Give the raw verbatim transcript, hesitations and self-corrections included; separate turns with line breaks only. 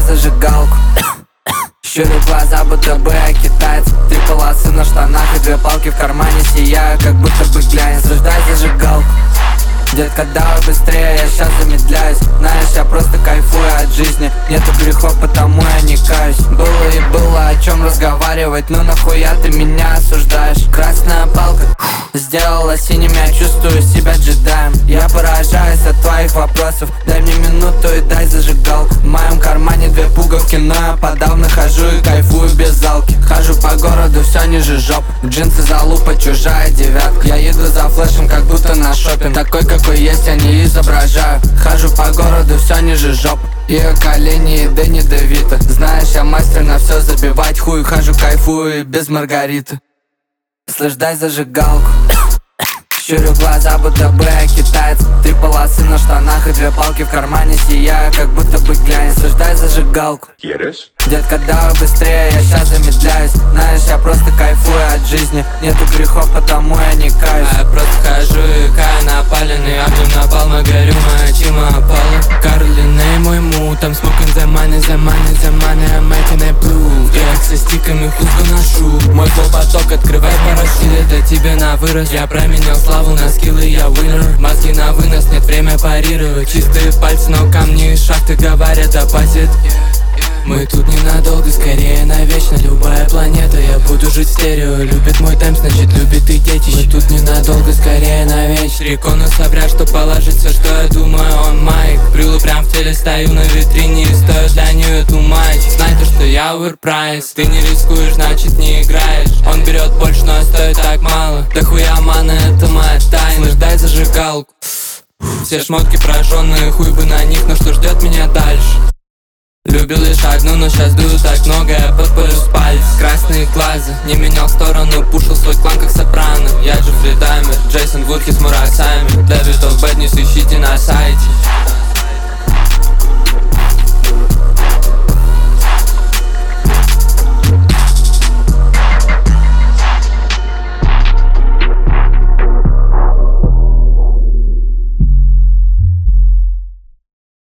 зажигалку. Щурю глаза, будто бы я китаец. Три полосы на штанах и две палки в кармане. Сияю, как будто бы глянец. Зажигай зажигалку. Детка, давай быстрее, я сейчас замедляюсь. Знаешь, я просто кайфую от жизни. Нету грехов, потому я не каюсь. Было и было о чем разговаривать. Ну нахуя ты меня осуждаешь? Красная палка сделала синим, я чувствую себя джедаем. Я поражаюсь от твоих вопросов. Дай мне минуту и дай зажигалку. В моем кармане две пуговки, но я подавно хожу и кайфую без залки. Хожу по городу, все ниже жоп. Джинсы залупа, чужая девятка. Я еду за флешем, как будто на шопинг. Такой, какой есть, я не изображаю. Хожу по городу, все ниже жоп. Ее колени и Дэнни Девито. Знаешь, я мастер на все забивать хуй. Хожу, кайфую и без Маргариты. Слышь, дай зажигалку. Щурю глаза, будто бы я китаец. Три полосы на штанах и две палки в кармане. Сияю, как будто бы глянец. Слышь, дай зажигалку.
¿Quieres?
Детка, давай быстрее, я сейчас замедляюсь. Знаешь, я просто кайфую от жизни. Нету грехов, потому я не каюсь.
А я просто хожу и каю напаленный. Огнем напалма, горю, моя чима опала. Каролиной мой му, там smoking the money, the money, the money, I'm making it blue. Я как со стиками хустку ношу. Мой флоу поток, открывай парашют. Это тебе на вырос. Я променял славу на скиллы, я winner. Мозги на вынос, нет время парировать. Чистые пальцы, но камни и шахты говорят оппозит. Мы тут ненадолго, скорее навечно. Любая планета, я буду жить в стерео. Любит мой темп, значит любит и детище. Мы тут ненадолго, скорее навечно. Рекону собрать, что положить все, что я думаю, он майк. Брюлы прям в теле, стою на витрине и стою для нее эту матч. Знай то, что я оверпрайс. Ты не рискуешь, значит не играешь. Он берет больше, но стоит так мало. Да хуя мана, это моя тайна. Слышь, дай зажигалку. Все шмотки прожженные, хуй бы на них, но что ждет меня дальше? Любил лишь одну, но сейчас дую так много, я подпалю с пальц. Красные глаза, не менял сторону, пушил свой клан как сопрано. Я же фридаймер, Джейсон Вудки с мурасами. Для битов бэд ньюс ищите на сайте.